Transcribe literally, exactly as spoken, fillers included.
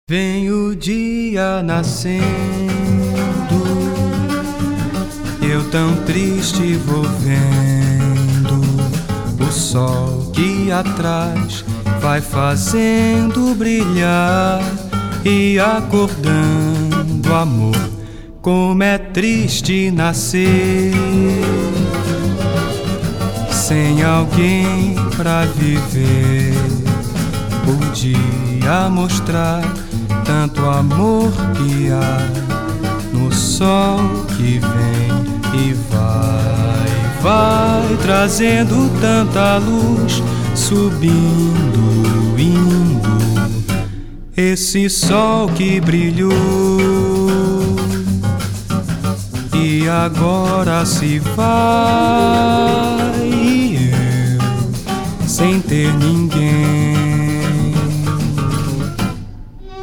Vem o dia nascendo, eu tão triste vou vendo o sol que atrás vai fazendo brilhar e acordando, amor, como é triste nascer sem alguém pra viver. Podia mostrar tanto amor que há no sol que vem e vai, vai trazendo tanta luz, subindo, indo. Esse sol que brilhou e agora se vai, e eu sem ter ninguém